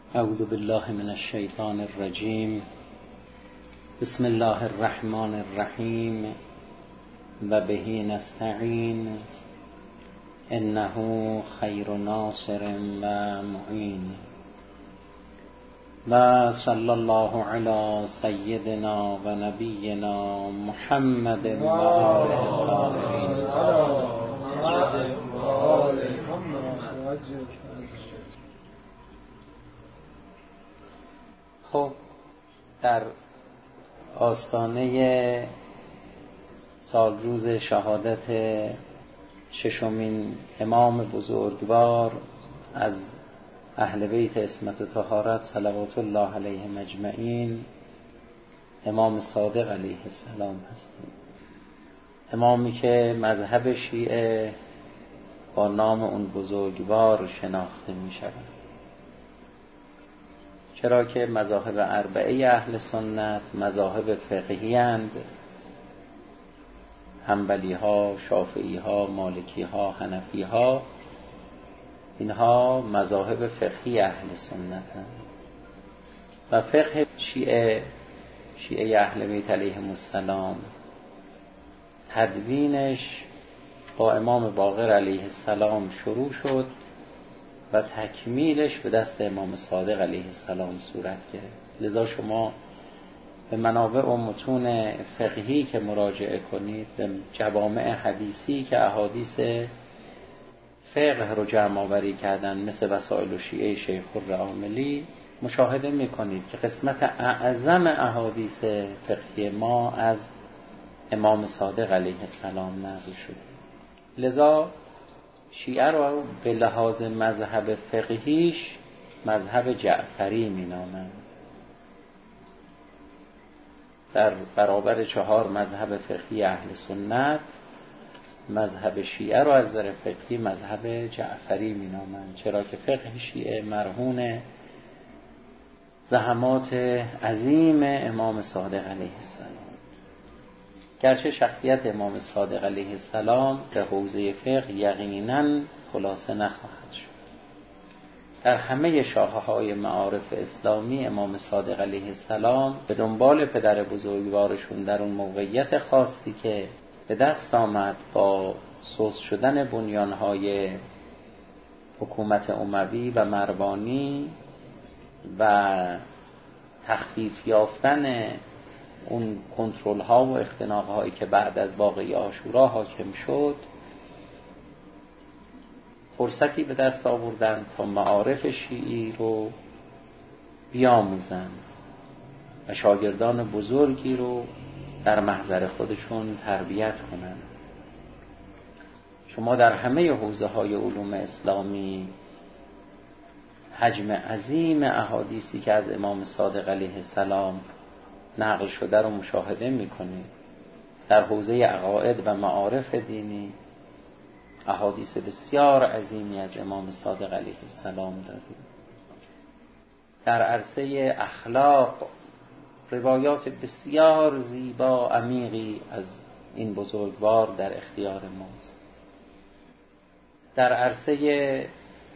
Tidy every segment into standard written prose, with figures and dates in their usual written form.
اعوذ بالله من الشیطان الرجیم. بسم الله الرحمن الرحیم و به نستعین انه خیر ناصر و معین و صلی الله علی سیدنا و نبینا محمد و آله الطاهرین. خب در آستانه سالروز شهادت ششمین امام بزرگوار از اهل بیت عصمت و طهارت صلوات الله علیهم اجمعین، امام صادق علیه السلام هستیم. امامی که مذهب شیعه با نام اون بزرگوار شناخته می شود، چرا که مذاهب اربعه اهل سنت مذاهب فقهی اند. حنبلی ها، شافعی ها، مالکی ها، حنفی ها، اینها مذاهب فقهی اهل سنت اند. و فقه شیعه اهل بیت علیهم السلام تدوینش با امام باقر علیه السلام شروع شد و تکمیلش به دست امام صادق علیه السلام صورت گرفت. لذا شما به منابع و متون فقهی که مراجعه کنید، به جوامع حدیثی که احادیث فقه رو جمع آوری کردن مثل وسائل الشیعه شیخ الرعاملی، مشاهده میکنید که قسمت اعظم احادیث فقهی ما از امام صادق علیه السلام نقل شده. لذا شیعه رو به لحاظ مذهب فقهیش مذهب جعفری می نامند. در برابر 4 مذهب فقهی اهل سنت، مذهب شیعه رو از نظر فقهی مذهب جعفری می نامند، چرا که فقه شیعه مرهون زحمات عظیم امام صادق علیه السلام. گرچه شخصیت امام صادق علیه السلام در حوزه فقه یقیناً خلاصه نخواهد شد. در همه شاخه‌های معارف اسلامی امام صادق علیه السلام به دنبال پدر بزرگوارشون در اون موقعیت خاصی که به دست آمد با سوس شدن بنیانهای حکومت اموی و مروانی و تخفیف یافتن اون کنترل ها و اختناق هایی که بعد از واقعه عاشورا حاکم شد، فرصتی به دست آوردن تا معارف شیعی رو بیاموزن و شاگردان بزرگی رو در محضر خودشون تربیت کنن. شما در همه حوزه های علوم اسلامی حجم عظیم احادیثی که از امام صادق علیه السلام نقل شده رو مشاهده میکنید. در حوزه عقاید و معارف دینی احادیث بسیار عظیمی از امام صادق علیه السلام دارید. در عرصه اخلاق روایات بسیار زیبا عمیقی از این بزرگوار در اختیار ماست. در عرصه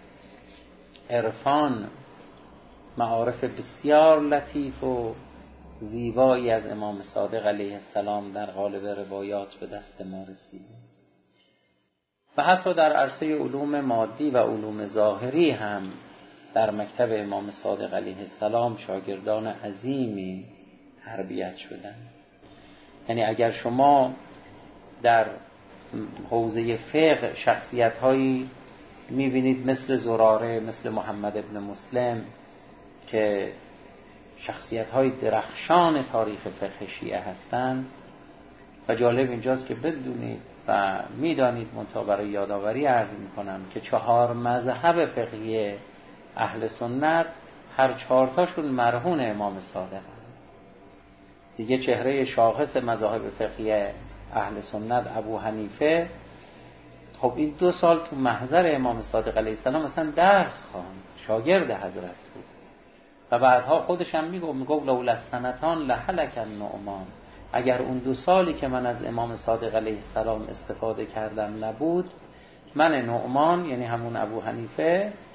عرفان معارف بسیار لطیف و زیبایی از امام صادق علیه السلام در قالب روایات به دست ما رسید. و حتی در عرصه علوم مادی و علوم ظاهری هم در مکتب امام صادق علیه السلام شاگردان عظیمی تربیت شدند. یعنی اگر شما در حوزه فقه شخصیت هایی میبینید مثل زراره، مثل محمد ابن مسلم که شخصیت های درخشان تاریخ فقه شیعه هستند، و جالب اینجاست که بدونید و میدانید، منتها برای یادآوری عرض میکنم که 4 مذهب فقهی اهل سنت هر 4 تاشون مرهون امام صادق هست. دیگه چهره شاخص مذاهب فقهی اهل سنت ابو حنیفه، خب این 2 سال تو محضر امام صادق علیه السلام مثلا درس خواند، شاگرد حضرت بود. و بعدها خودش هم میگفت لولا السنتان لهلک النعمان، اگر اون 2 سالی که من از امام صادق علیه السلام استفاده کردم نبود، من نعمان یعنی همون ابو حنیفه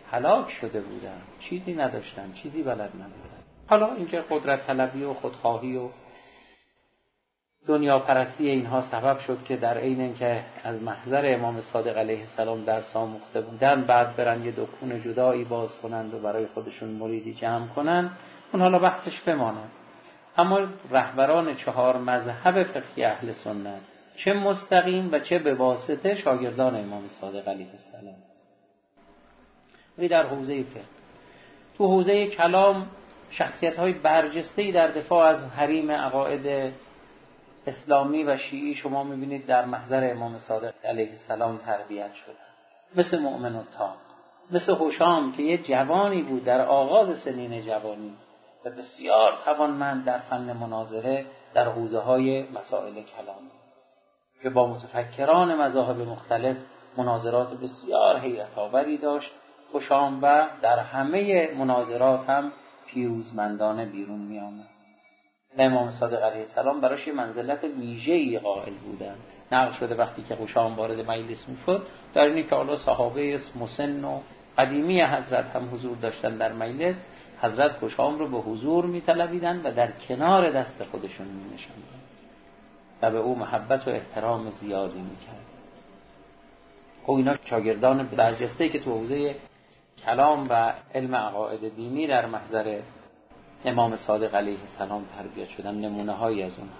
هلاک شده بودن، چیزی نداشتن، چیزی بلد نبودن. حالا اینکه قدرت طلبی و خودخواهی و دنیا پرستی اینها سبب شد که در عین اینکه از محضر امام صادق علیه السلام درس آموخته بودن، بعد برن یه دکون جدایی باز کنند و برای خودشون مریدی جمع کنن، اون حالا بحثش بماند. اما رهبران 4 مذهب فقهی اهل سنت، چه مستقیم و چه به واسطه، شاگردان امام صادق علیه السلام است. ولی در حوزه فقه، تو حوزه کلام، شخصیت‌های برجسته‌ای در دفاع از حریم عقاید اسلامی و شیعی شما می‌بینید در محضر امام صادق علیه السلام تربیت شدن، مثل مؤمن الطاق، مثل هشام که یه جوانی بود در آغاز سنین جوانی و بسیار توانمند در فن مناظره در حوزه‌های مسائل کلام، که با متفکران مذاهب مختلف مناظرات بسیار حیرت‌آوری داشت هشام و در همه مناظرات هم پیروزمندانه بیرون می‌آمد. امام صادق علیه السلام براش منزلت ویژه‌ای قائل بودن. نقل شده وقتی که هشام وارد مجلس می‌شد، در اینی که حالا صحابه مسن و قدیمی حضرت هم حضور داشتن در مجلس، حضرت هشام رو به حضور می‌طلبیدن و در کنار دست خودشون می‌نشاندن و به او محبت و احترام زیادی می‌کرد. خب اینا شاگردان برجسته‌ای که تو حوزه کلام و علم عقاید دینی در محضر امام صادق علیه السلام تربیت شدن، نمونه‌هایی از اونها.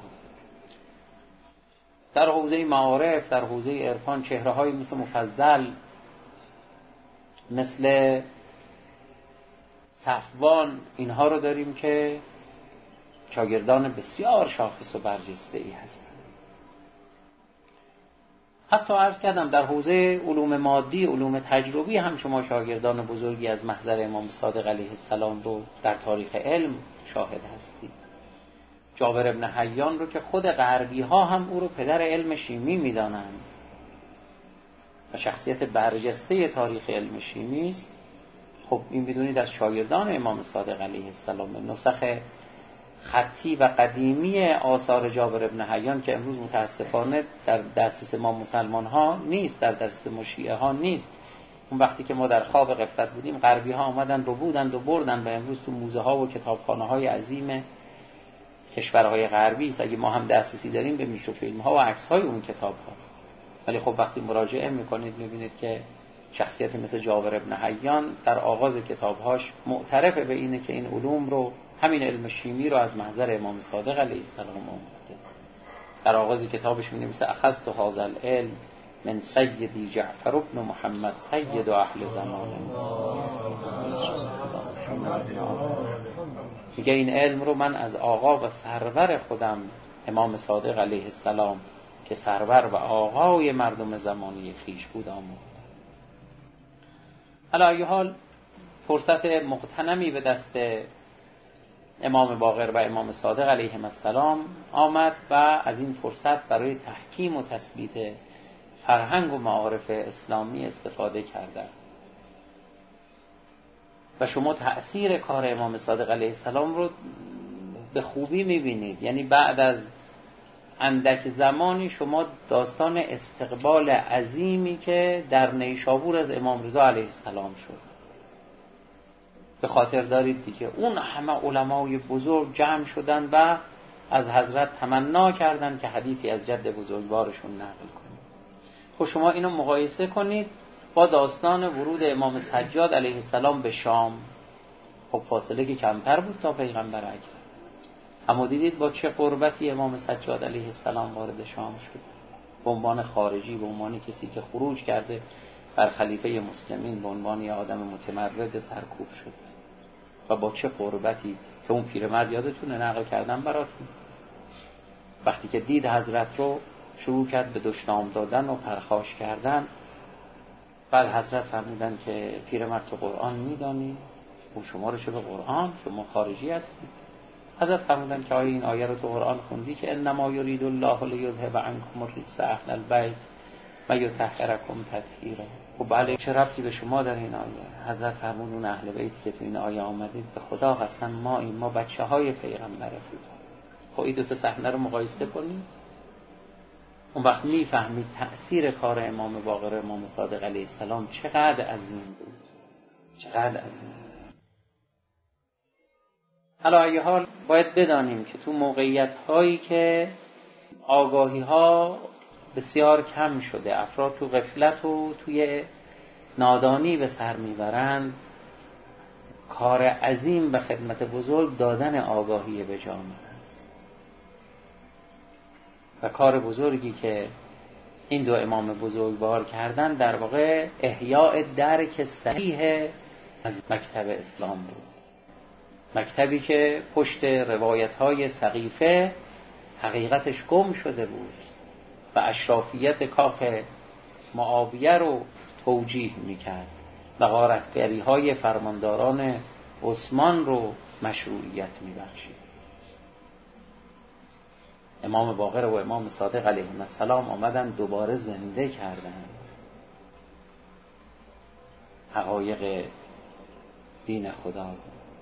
در حوزه معارف، در حوزه عرفان، چهره‌هایی مثل مفضل، مثل صفوان، اینها رو داریم که شاگردان بسیار شاخص و برجسته‌ای هستند. حتی عرض کردم در حوزه علوم مادی، علوم تجربی هم شما شاگردان بزرگی از محضر امام صادق علیه السلام رو در تاریخ علم شاهد هستید. جابر بن حیان رو که خود غربی ها هم او رو پدر علم شیمی میدانند و شخصیت برجسته تاریخ علم شیمی است. خب این بدونید از شاگردان امام صادق علیه السلام. نسخ خطی و قدیمی آثار جابر بن حیان که امروز متاسفانه در دسترس ما مسلمان ها نیست، در دسترس ما شیعه ها نیست. اون وقتی که ما در خواب غفلت بودیم، غربی ها آمدن رو بودند و بردن و امروز تو موزه ها و کتابخانه های عظیم کشورهای غربی است. اگه ما هم دسترسی داریم به میکروفیلم ها و عکس های اون کتاب هاست. ولی خب وقتی مراجعه میکنید میبینید که شخصیتی مثل جابر بن حیان در آغاز کتابهاش معترف به اینه که این علوم رو، همین علم شیمی رو از محضر امام صادق علیه السلام آموخته. در آغاز کتابش می‌نویسه اخذت هذا العلم من سیدی جعفر بن محمد سید اهل زمانه. میگه این علم رو من از آقا و سرور خودم امام صادق علیه السلام که سرور و آقای مردم زمانی خویش بود آموختم. علی ای حال فرصت مغتنمی به دست امام باقر و امام صادق علیهم السلام آمد و از این فرصت برای تحکیم و تثبیت فرهنگ و معارف اسلامی استفاده کردند. و شما تأثیر کار امام صادق علیه السلام رو به خوبی میبینید. یعنی بعد از اندک زمانی شما داستان استقبال عظیمی که در نیشابور از امام رضا علیه السلام شد به خاطر دارید دیگه. اون همه علمای بزرگ جمع شدن و از حضرت تمنا کردن که حدیثی از جد بزرگوارشون نقل کنید. خب شما اینو مقایسه کنید با داستان ورود امام سجاد علیه السلام به شام. خب فاصله که کمتر بود تا پیغمبر اکرم، اما دیدید با چه قربتی امام سجاد علیه السلام وارد شام شد، به عنوان خارجی، به عنوان کسی که خروج کرده بر خلیفه مسلمین، به عنوان یه آدم متمرد سرکوب شد و با چه قربتی که اون پیرمرد یادتونه نقل کردم براتون، وقتی که دید حضرت رو شروع کرد به دشنام دادن و پرخاش کردن. بعد حضرت فرمودن که پیرمرد تو قرآن میدانی؟ و شما رو چه به قرآن؟ شما خارجی هستید. حضرت فرمودن که آیا این آیه رو تو قرآن خوندی که انما یرید الله لیذهب عنکم الرجس اهل البیت و یطهرکم تطهیرا؟ و بله، چه ربطی به شما در این آیه؟ حضرت فرمود اون اهل بیتی که تو این آیه آمدید به خدا قسم ما بچه های پیغمبر بود. خب این دو تا صحنه رو مقایسه کنید، اون وقت میفهمید تأثیر کار امام باقر امام صادق علیه السلام چقدر عظیم بود، چقدر عظیم. علی ای حال باید بدانیم که تو موقعیت هایی که آگاهی ها بسیار کم شده، افراد تو غفلت و توی نادانی به سر میبرند، کار عظیم و خدمت بزرگ دادن آگاهی به جامعه است. و کار بزرگی که این دو امام بزرگوار کردن در واقع احیاء درک صحیح از مکتب اسلام بود. مکتبی که پشت روایت‌های سقیفه حقیقتش گم شده بود و اشرافیت کاخ معاویه رو توجیه میکرد و غارتگری‌های فرمانداران عثمان رو مشروعیت میبخشید. امام باقر و امام صادق علیهم السلام آمدن دوباره زنده کردن حقایق دین خدا رو.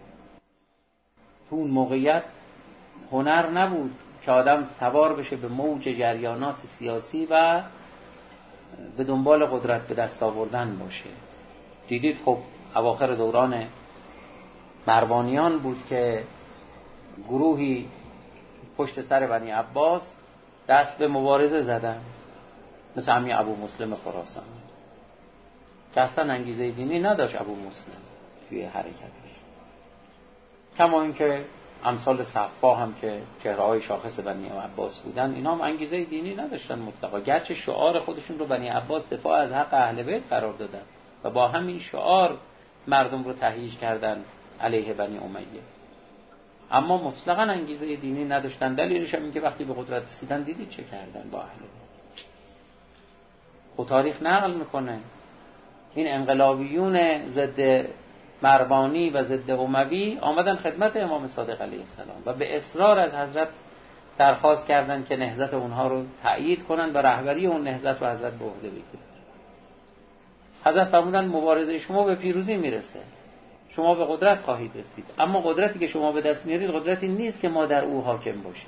تو اون موقعیت هنر نبود که آدم سوار بشه به موج جریانات سیاسی و به دنبال قدرت به دست آوردن باشه. دیدید خب اواخر دوران مروانیان بود که گروهی پشت سر بنی عباس دست به مبارزه زدن، مثل همین ابو مسلم خراسان که اصلا انگیزه دینی نداشت ابو مسلم توی حرکتش. کما اینکه امثال صفا هم که چهره‌های شاخص بنی عباس بودن، اینا هم انگیزه دینی نداشتن مطلقا، گرچه شعار خودشون رو بنی عباس دفاع از حق اهل بیت قرار دادن و با همین شعار مردم رو تهییج کردن علیه بنی امیه، اما مطلقا انگیزه دینی نداشتن. دلیلش هم این که وقتی به قدرت رسیدن دیدید چه کردن با اهل بیت. خود تاریخ نقل میکنه این انقلابیون ضد مروانی و ضد اموی آمدن خدمت امام صادق علیه السلام و به اصرار از حضرت درخواست کردند که نهضت اونها رو تأیید کنن و رهبری اون نهضت رو حضرت به عهده بگیرن. حضرت فرمودن مبارزه شما به پیروزی میرسه، شما به قدرت خواهید رسید، اما قدرتی که شما به دست میارید قدرتی نیست که ما در او حاکم باشیم.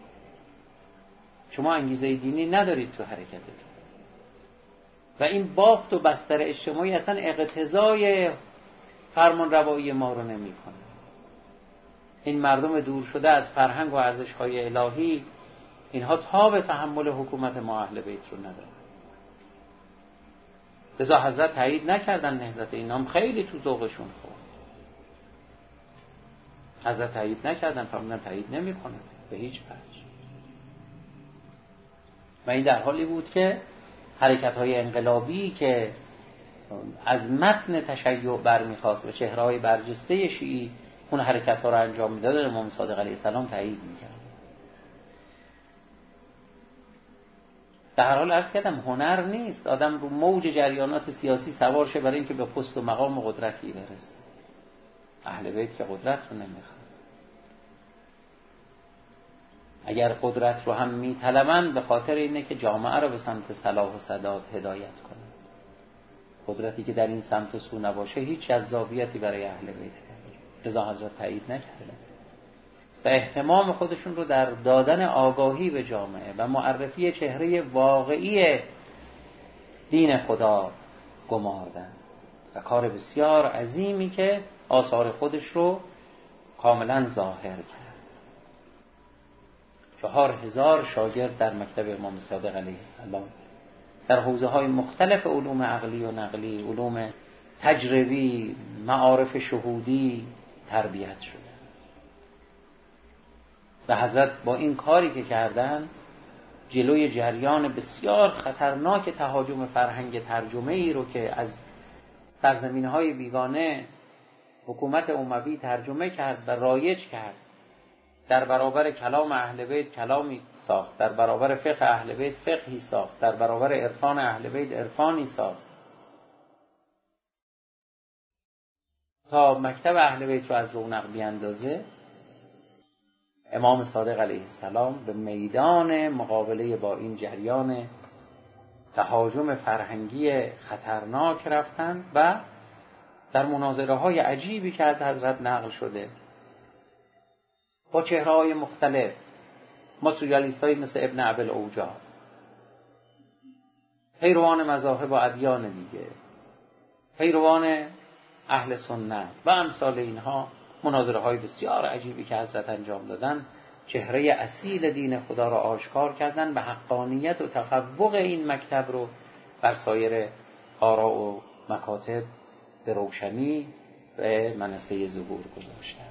شما انگیزه دینی ندارید تو حرکتتون و این بافت و بستر اجتماعی اصلا اقتضای فرمان روایی ما رو نمی کنه. این مردم دور شده از فرهنگ و ارزش‌های الهی، اینها تاب تحمل حکومت ما اهل بیت رو ندارن. لذا حضرت تایید نکردن نهضت، اینا هم خیلی تو ذوقشون خورد. حضرت تایید نکردن، فرمودن تایید نمی‌کنن به هیچ وجه. و این در حالی بود که حرکت‌های انقلابی که از متن تشیع برمیخواست و چهره‌های برجسته شیعی اون حرکت‌ها رو انجام میداد، امام صادق علیه السلام تایید میکرد. در هر حال عرض کردم هنر نیست آدم رو موج جریانات سیاسی سوار شه برای اینکه به پست و مقام و قدرتی برسه. اهل بیت که قدرت رو نمیخواد. اگر قدرت رو هم میطلبند به خاطر اینه که جامعه رو به سمت صلاح و سداد هدایت کنه. قدرتی که در این سمت و سو نباشه هیچ جذابیتی برای اهل بیت نداره. لذا حضرت تایید نکردن و اهتمام خودشون رو در دادن آگاهی به جامعه و معرفی چهره واقعی دین خدا گماردن و کار بسیار عظیمی که آثار خودش رو کاملا ظاهر کرد. 4000 شاگرد در مکتب امام صادق علیه السلام در حوزه‌های مختلف علوم عقلی و نقلی، علوم تجربی، معارف شهودی تربیت شده و حضرت با این کاری که کردن جلوی جریان بسیار خطرناک تهاجم فرهنگ ترجمه‌ای رو که از سرزمین‌های بیگانه حکومت اموی ترجمه کرد و رایج کرد، در برابر کلام اهل بیت کلامی ساخت، در برابر فقه اهل بیت فقهی ساخت، در برابر عرفان اهل بیت عرفانی ساخت، تا مکتب اهل بیت رو از رونق بیاندازه. امام صادق علیه السلام به میدان مقابله با این جریان تهاجم فرهنگی خطرناک رفتند و در مناظره های عجیبی که از حضرت نقل شده با چهره های مختلف، ماتریالیست های مثل ابن ابی الاوجاع، پیروان مذاهب و ادیان دیگه، پیروان اهل سنت و امثال اینها، مناظره های بسیار عجیبی که حضرت انجام دادن، چهره اصیل دین خدا را آشکار کردن و حقانیت و تفوق این مکتب رو بر سایر آراء و مکاتب به روشنی به منصه ظهور گذاشتن.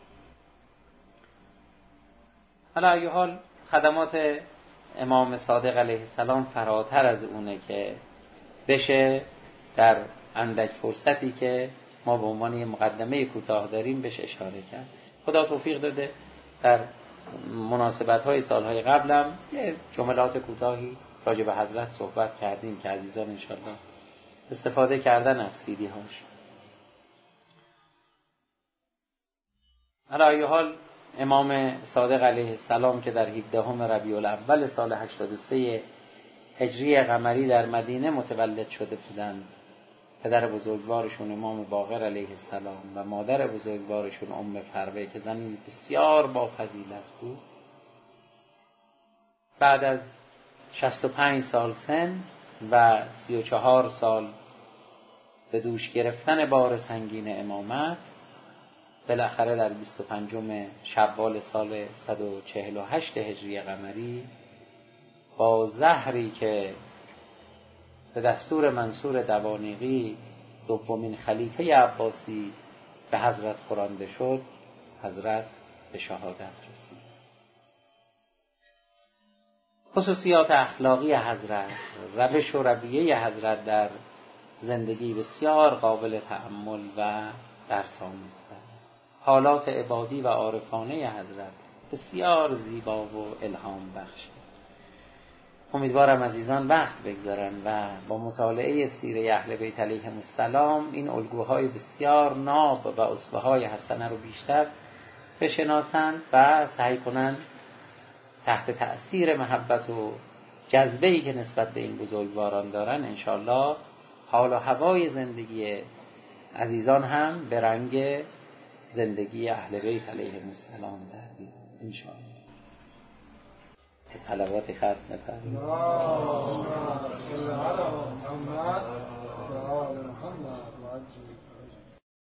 حالا ای حال خدمات امام صادق علیه السلام فراتر از اونه که بشه در اندک فرصتی که ما به عنوان یه مقدمه کوتاه داریم بهش اشاره کرد. خدا توفیق داده در مناسبت‌های سالهای قبلم یه جملات کوتاهی راجع به حضرت صحبت کردیم که عزیزان انشاءالله استفاده کردن از سیدی هاش. علی حال امام صادق علیه السلام که در 17 ربیع الاول سال 83 هجری قمری در مدینه متولد شده بودند. پدر بزرگوارشون امام باقر علیه السلام و مادر بزرگوارشون ام فروه که زنی بسیار با فضیلت بود، بعد از 65 سال سن و 34 سال به دوش گرفتن بار سنگین امامت، بالاخره در 25 شوال سال 148 هجری قمری با زهری که به دستور منصور دوانیقی دومین خلیفه عباسی به حضرت خوانده شد، حضرت به شهادت رسید. خصوصیات اخلاقی حضرت، روش و رویه حضرت در زندگی بسیار قابل تأمل و درس‌آموز، حالات عبادی و عارفانه حضرت بسیار زیبا و الهام بخش. امیدوارم عزیزان وقت بگذارن و با مطالعه سیره اهل بیت علیهم السلام این الگوهای بسیار ناب و اسوه‌های حسنه رو بیشتر بشناسند و سعی کنند تحت تأثیر محبت و جذبه‌ای که نسبت به این بزرگواران دارن انشاءالله حال و هوای زندگی عزیزان هم به رنگ زندگی اهل بیت علیهم السلام در بیاد انشاءالله. صلوات ختم فرمایید. اللهم صل علی محمد و آل محمد.